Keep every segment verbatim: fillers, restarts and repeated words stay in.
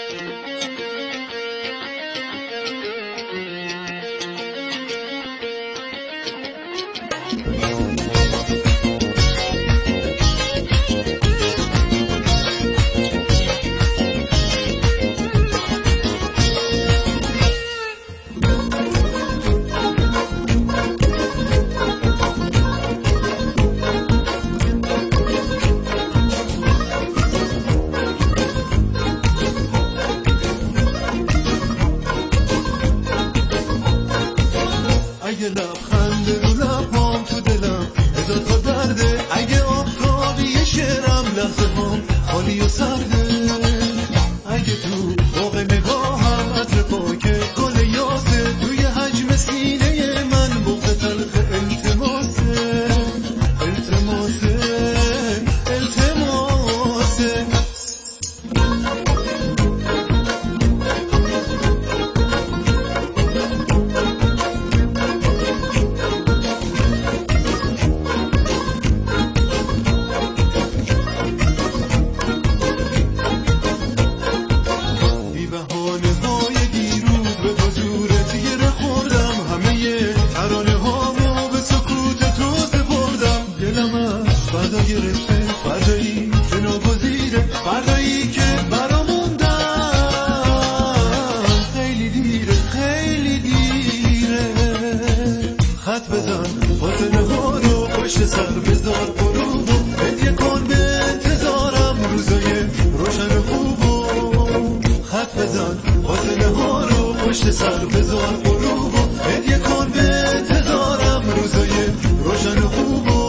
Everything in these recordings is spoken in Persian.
اگه لبخند رو لبام تو دلم هزار تا درده، اگه آفتابی شعرم لحظه هم خالی و سرده، اگه تو باغ نگاهم عطر پاک گل یاسه، توی حجم سینه من بغض تلخ التماسه التماسه التماسه. فردا گرفته فردایی که ناگزیره، فردایی که برا موندم خیلی دیره خیلی دیره. خط بزن فاصله ها رو پشت سر بذار غروب و هدیه کن به انتظارم روزای روشن خوبو. خط بزن فاصله ها رو پشت سر بذار غروب و هدیه کن به انتظارم روزای روشن خوبو.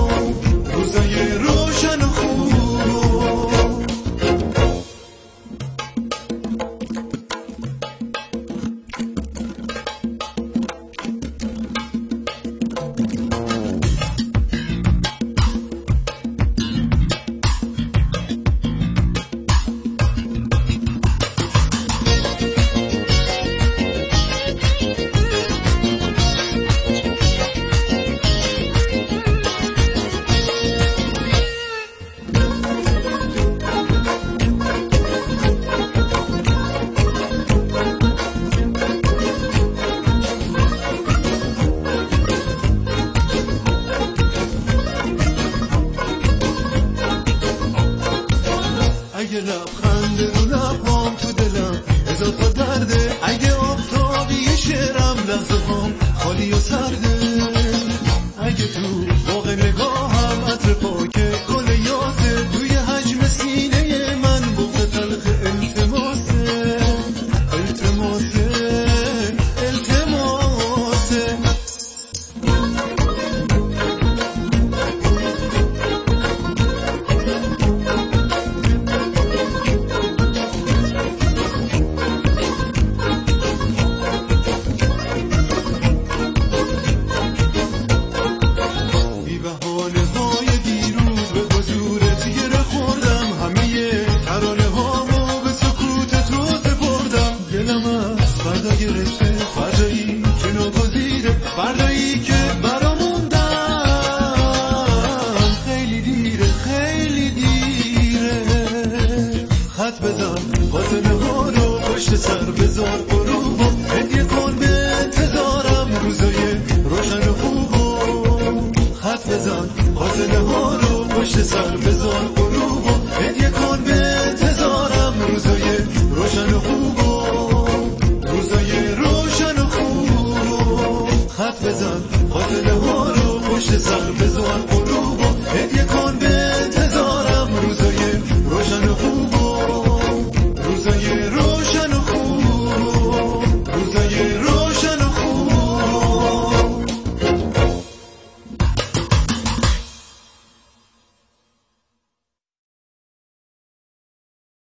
اگه لبخند رو لبام تو دلم هزار تا درده، اگه آفتابی شعرم لحظه هم خالی و سرده، اگه تو باغ نگاهم عطر پاک گل یاسه، توی حجم سینه من بغض تلخ التماسه التماسه التماسه. فردا گرفته فردایی که ناگزیره، فردایی که برا موندم خیلی دیره خیلی دیره. خط بزن فاصله ها رو پشت سر بذار غروب و هدیه کن به انتظارم روزای روشن خوبو. خط بزن فاصله ها رو پشت سر بذار غروب و هدیه کن به انتظارم روزای روشن خوبو. خط بزن فاصله ها رو پشت سر بذار.